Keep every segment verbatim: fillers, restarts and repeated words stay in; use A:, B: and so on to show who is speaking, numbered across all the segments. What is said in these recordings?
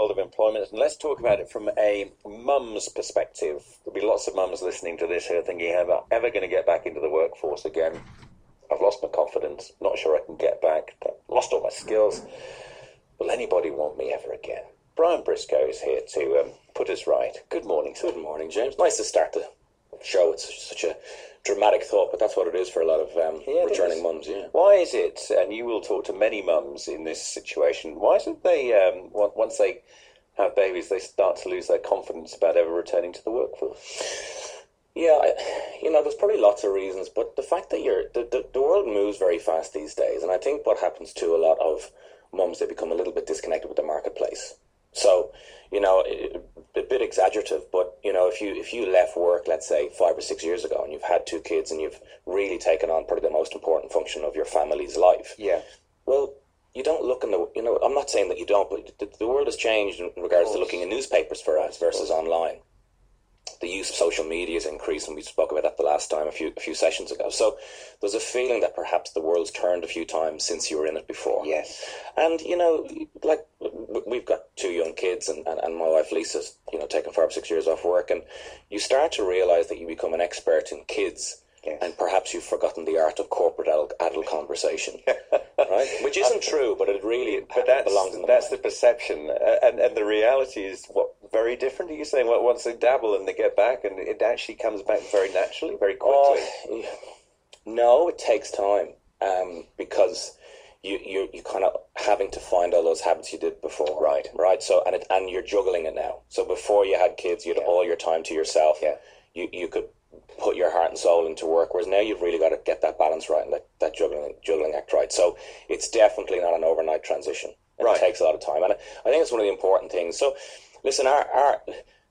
A: of employment, and let's talk about it from a mum's perspective. There'll be lots of mums listening to this who are thinking, am I ever going to get back into the workforce again? I've lost my confidence, not sure I can get back, I've lost all my skills. Will anybody want me ever again? Brian Briscoe is here to um, put us right. Good morning, sir.
B: Good morning, James. Nice to start the show. It's such a dramatic thought, but that's what it is for a lot of um, yeah, returning mums, yeah.
A: Why is it, and you will talk to many mums in this situation, why is it they, um, once they have babies, they start to lose their confidence about ever returning to the workforce?
B: Yeah, I, you know, there's probably lots of reasons, but the fact that you're, the, the, the world moves very fast these days, and I think what happens to a lot of mums, they become a little bit disconnected with the marketplace. So, you know, it, a bit exaggerative, but, you know, if you if you left work, let's say, five or six years ago, and you've had two kids, and you've really taken on probably the most important function of your family's life,
A: yeah.
B: well, you don't look in the, you know, I'm not saying that you don't, but the, the world has changed in regards to looking in newspapers for us versus online. The use of social media has increased, and we spoke about that the last time, a few a few sessions ago. So there's a feeling that perhaps the world's turned a few times since you were in it before.
A: Yes.
B: And, you know, like, we've got two young kids, and, and, and my wife Lisa's, you know, taken five or six years off work, and you start to realise that you become an expert in kids,
A: yes.
B: and perhaps you've forgotten the art of corporate adult, adult conversation, right? Which isn't true, but it really
A: but that's,
B: belongs in the
A: That's
B: mind.
A: the perception, uh, and, and the reality is, what, very different? Are you saying, well, once they dabble and they get back, and it actually comes back very naturally, very quickly?
B: Uh, no, it takes time, um, because you you you kind of having to find all those habits you did before,
A: right?
B: Right. So and it, and you're juggling it now. So before you had kids, you had
A: yeah.
B: all your time to yourself.
A: Yeah.
B: You you could put your heart and soul into work, whereas now you've really got to get that balance right and that, that juggling juggling act right. So it's definitely not an overnight transition. It
A: right.
B: takes a lot of time, and I, I think it's one of the important things. So, listen, our, our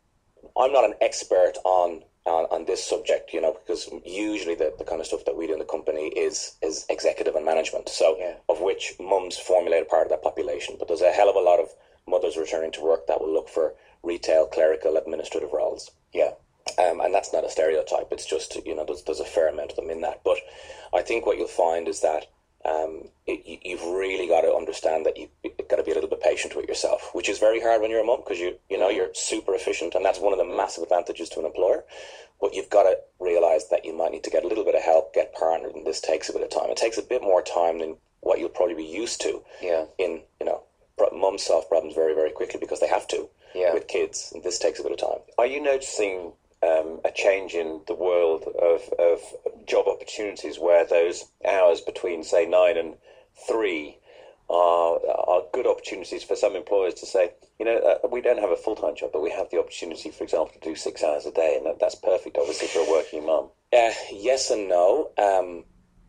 B: I'm not an expert on. On, on this subject, you know, because usually the, the kind of stuff that we do in the company is is executive and management, so
A: yeah.
B: of which mums formulate a part of that population. But there's a hell of a lot of mothers returning to work that will look for retail, clerical, administrative roles.
A: Yeah.
B: Um, and that's not a stereotype. It's just, you know, there's, there's a fair amount of them in that. But I think what you'll find is that um, it, you, you've really got to understand that you've got to be a little bit patient with yourself, which is very hard when you're a mum, because you you know you're super efficient, and that's one of the massive advantages to an employer. But you've got to realise that you might need to get a little bit of help, get partnered, and this takes a bit of time. It takes a bit more time than what you'll probably be used to.
A: Yeah.
B: In you know, mums solve problems very very quickly because they have to.
A: Yeah.
B: With kids, and this takes a bit of time.
A: Are you noticing um, a change in the world of of job opportunities where those hours between, say, nine and three are are good opportunities for some employers to say, you know, uh, we don't have a full-time job, but we have the opportunity, for example, to do six hours a day, and that, that's perfect, obviously, for a working mum?
B: Uh, yes and no. Um,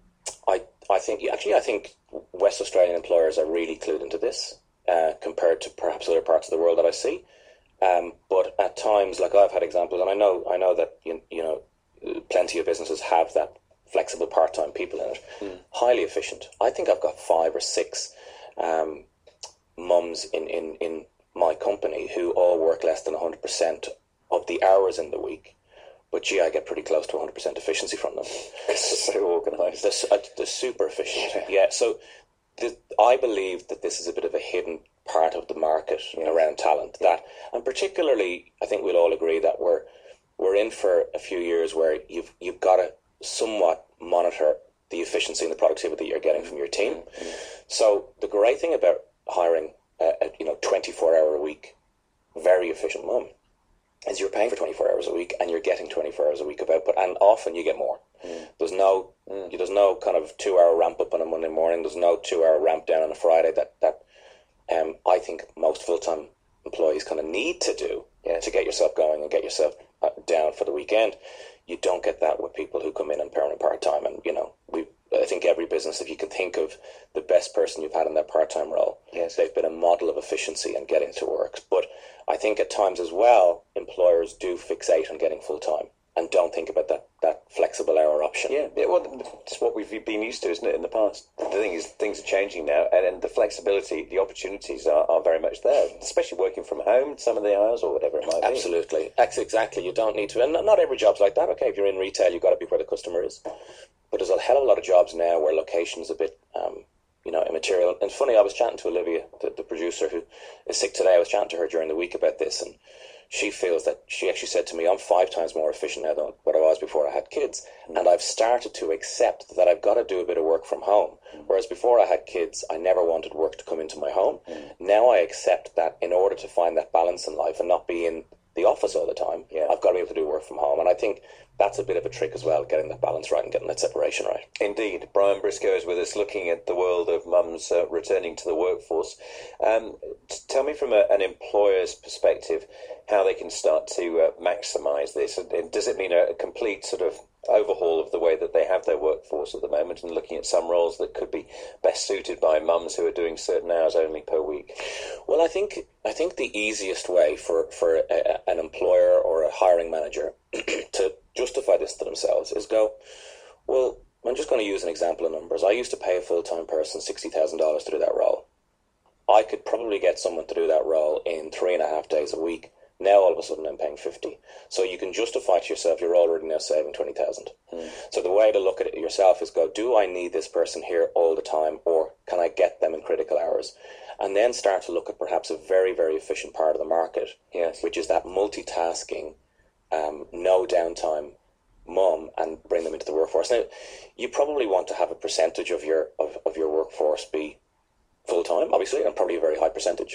B: I I think actually I think West Australian employers are really clued into this uh, compared to perhaps other parts of the world that I see. Um, but at times, like I've had examples, and I know I know that you, you know plenty of businesses have that flexible part-time people in it,
A: mm.
B: highly efficient. I think I've got five or six um, mums in, in, in my company who all work less than one hundred percent of the hours in the week. But gee, I get pretty close to one hundred percent efficiency from them.
A: It's so organised.
B: They're, uh, they're super efficient. Yeah, so the, I believe that this is a bit of a hidden part of the market
A: yeah.
B: around talent.
A: Yeah.
B: That, and particularly, I think we'll all agree that we're we're in for a few years where you've you've got to somewhat monitor the efficiency and the productivity you're getting from your team.
A: Mm-hmm.
B: So the great thing about hiring a, a you know twenty-four hour a week, very efficient mum, is you're paying for twenty-four hours a week and you're getting twenty-four hours a week of output, and often you get more.
A: Mm.
B: There's no
A: mm.
B: there's no kind of two hour ramp up on a Monday morning. There's no two hour ramp down on a Friday that that um I think most full time employees kind of need to do
A: yeah.
B: to get yourself going and get yourself down for the weekend. You don't get that with people who come in and permanent part time, and you know we. I think every business, if you can think of the best person you've had in their part-time role,
A: yes.
B: they've been a model of efficiency and getting to work. But I think at times as well, employers do fixate on getting full-time and don't think about that, that flexible hour option.
A: Yeah, yeah, well, it's what we've been used to, isn't it, in the past? The thing is, things are changing now, and, and the flexibility, the opportunities are, are very much there, especially working from home, some of the hours or whatever it might be.
B: Absolutely. Exactly. You don't need to, and not every job's like that. Okay, if you're in retail, you've got to be where the customer is. But there's a hell of a lot of jobs now where location is a bit, um, you know, material. And funny, I was chatting to Olivia, the, the producer who is sick today. I was chatting to her during the week about this, and she feels that she actually said to me, I'm five times more efficient now than what I was before I had kids. Mm. And I've started to accept that I've got to do a bit of work from home. Mm. Whereas before I had kids, I never wanted work to come into my home. Mm. Now I accept that in order to find that balance in life and not be in the office all the time, yeah. I've got to be able to do work from home. And I think that's a bit of a trick as well, getting that balance right and getting that separation right.
A: Indeed. Brian Briscoe is with us, looking at the world of mums uh, returning to the workforce. Um, t- tell me from a, an employer's perspective how they can start to uh, maximise this. And does it mean a, a complete sort of overhaul of the way that they have their workforce at the moment, and looking at some roles that could be best suited by mums who are doing certain hours only per week?
B: Well, I think I think the easiest way for, for a, an employer or a hiring manager to justify this to themselves is go, well, I'm just going to use an example of numbers. I used to pay a full-time person sixty thousand dollars to do that role. I could probably get someone to do that role in three and a half days a week. Now all of a sudden I'm paying fifty. So you can justify to yourself you're already now saving twenty thousand. Mm. So the way to look at it yourself is go, do I need this person here all the time, or can I get them in critical hours? And then start to look at perhaps a very, very efficient part of the market,
A: yes,
B: which is that multitasking, um, no downtime mum, and bring them into the workforce. Now, you probably want to have a percentage of your of, of your workforce be full-time, obviously, and probably a very high percentage.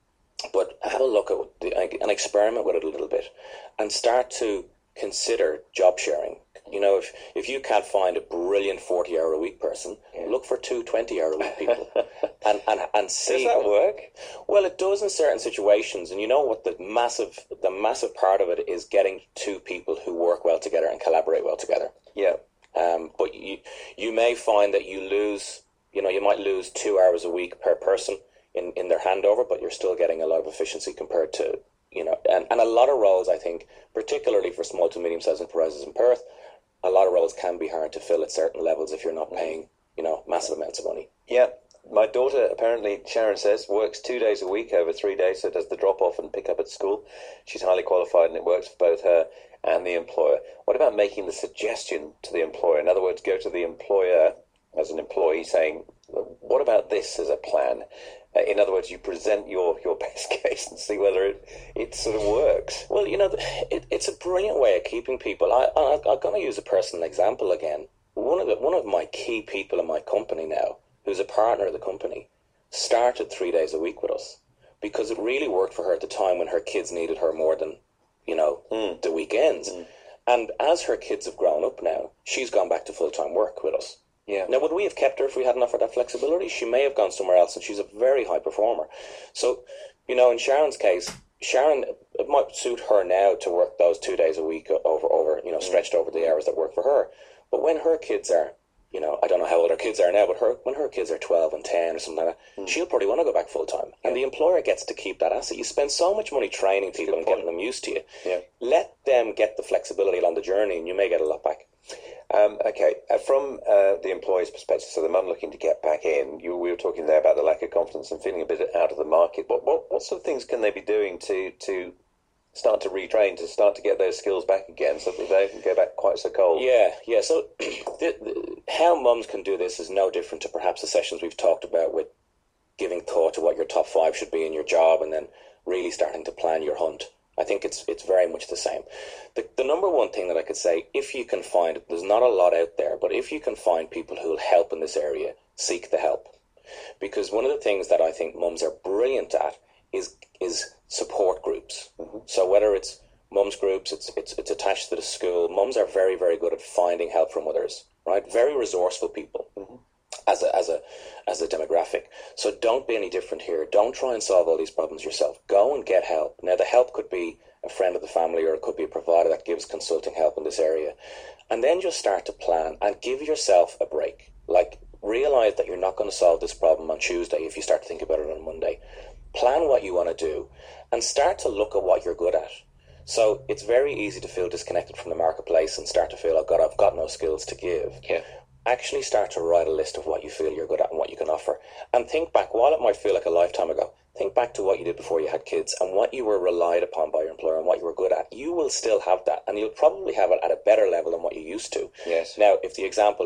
B: But have a look at the, and experiment with it a little bit, and start to consider job sharing. You know, if if you can't find a brilliant forty-hour-a-week person, yeah. look for two twenty-hour-a-week people, and, and and see.
A: Does that work?
B: Well, it does in certain situations, and you know what the massive the massive part of it is getting two people who work well together and collaborate well together.
A: Yeah.
B: Um. But you you may find that you lose. You know, you might lose two hours a week per person in, in their handover, but you're still getting a lot of efficiency compared to, you know, and, and a lot of roles, I think, particularly for small to medium-sized enterprises in Perth, a lot of roles can be hard to fill at certain levels if you're not paying, you know, massive amounts of money.
A: Yeah. My daughter, apparently, Sharon says, works two days a week over three days, so does the drop-off and pick up at school. She's highly qualified, and it works for both her and the employer. What about making the suggestion to the employer? In other words, go to the employer as an employee saying, what about this as a plan? Uh, in other words, you present your, your best case and see whether it, it sort of works.
B: Well, you know, it, it's a brilliant way of keeping people. I, I, I'm going to use a personal example again. One of the, one of my key people in my company now, who's a partner of the company, started three days a week with us because it really worked for her at the time when her kids needed her more than, you know, mm. the weekends. Mm. And as her kids have grown up now, she's gone back to full-time work with us.
A: Yeah.
B: Now, would we have kept her if we hadn't offered that flexibility? She may have gone somewhere else, and she's a very high performer. So, you know, in Sharon's case, Sharon, it might suit her now to work those two days a week over, over you know, stretched over the hours that work for her. But when her kids are, you know, I don't know how old her kids are now, but her when her kids are twelve and ten or something like that, mm. she'll probably want to go back full-time. Yeah. And the employer gets to keep that asset. You spend so much money training people and getting them used to you.
A: Yeah.
B: Let them get the flexibility along the journey, and you may get a lot back.
A: Um, okay, uh, from uh, the employee's perspective, so the mum looking to get back in, you, we were talking there about the lack of confidence and feeling a bit out of the market. What, what, what sort of things can they be doing to, to start to retrain, to start to get those skills back again so that they can go back quite so cold?
B: Yeah, yeah. So the, the, how mums can do this is no different to perhaps the sessions we've talked about with giving thought to what your top five should be in your job and then really starting to plan your hunt. I think it's it's very much the same. The the number one thing that I could say, if you can find, there's not a lot out there, but if you can find people who will help in this area, seek the help. Because one of the things that I think mums are brilliant at is is support groups. Mm-hmm. So whether it's mums groups, it's it's it's attached to the school, mums are very, very good at finding help from others, right? Very resourceful people. Mm-hmm. As a as a as a demographic. So don't be any different here. Don't try and solve all these problems yourself. Go and get help. Now the help could be a friend of the family, or it could be a provider that gives consulting help in this area. And then just start to plan and give yourself a break. Like, realize that you're not going to solve this problem on Tuesday if you start to think about it on Monday. Plan what you want to do and start to look at what you're good at. So it's very easy to feel disconnected from the marketplace and start to feel, oh God, I've got no skills to give.
A: Yeah.
B: Actually start to write a list of what you feel you're good at and what you can offer. And think back, while it might feel like a lifetime ago, think back to what you did before you had kids and what you were relied upon by your employer and what you were good at. You will still have that, and you'll probably have it at a better level than what you used to.
A: Yes.
B: Now, if the example is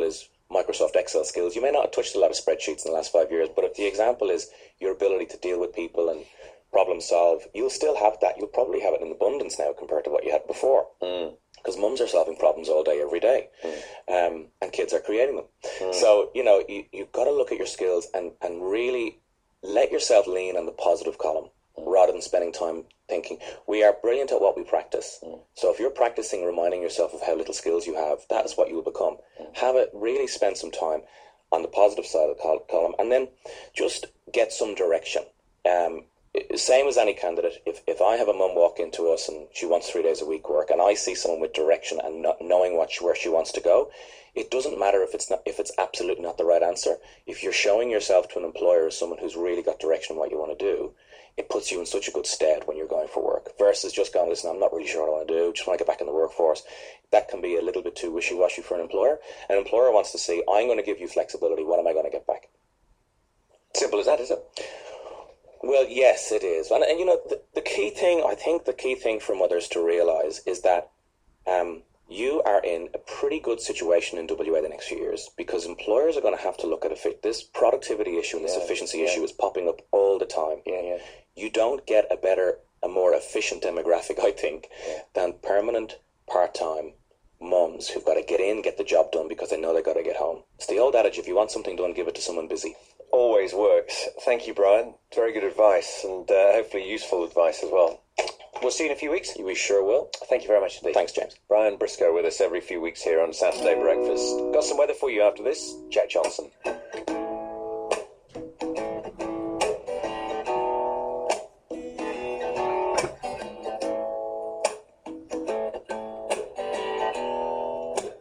B: Microsoft Excel skills. You may not have touched a lot of spreadsheets in the last five years, but if the example is your ability to deal with people and problem solve, you'll still have that. You'll probably have it in abundance now compared to what you had before.
A: Mm.
B: Because mums are solving problems all day, every day, mm. um, and kids are creating them. Mm. So, you know, you, you've got to look at your skills and, and really let yourself lean on the positive column mm. rather than spending time thinking. We are brilliant at what we practice. Mm. So if you're practicing reminding yourself of how little skills you have, that is what you will become. Mm. Have it, really spend some time on the positive side of the col- column, and then just get some direction. Um, Same as any candidate, if, if I have a mum walk into us and she wants three days a week work, and I see someone with direction and not knowing what she, where she wants to go, it doesn't matter if it's not if it's absolutely not the right answer. If you're showing yourself to an employer as someone who's really got direction on what you want to do, it puts you in such a good stead when you're going for work, versus just going, listen, I'm not really sure what I want to do, just want to get back in the workforce. That can be a little bit too wishy-washy for an employer. An employer wants to see, I'm going to give you flexibility, what am I going to get back?
A: Simple as that, is it?
B: Well, yes, it is. And, and you know, the, the key thing, I think the key thing for mothers to realise is that um, you are in a pretty good situation in W A the next few years, because employers are going to have to look at it. This productivity issue and this yeah, efficiency yeah. issue is popping up all the time.
A: Yeah, yeah.
B: You don't get a better, a more efficient demographic, I think, yeah. than permanent, part-time mums who've got to get in, get the job done because they know they've got to get home. It's the old adage, if you want something done, give it to someone busy.
A: Always works. Thank you, Brian. Very good advice, and uh, hopefully useful advice as well. We'll see you in a few weeks.
B: We sure will.
A: Thank you very much indeed.
B: Thanks, James.
A: Brian Briscoe with us every few weeks here on Saturday Breakfast. Got some weather for you after this. Jack Johnson.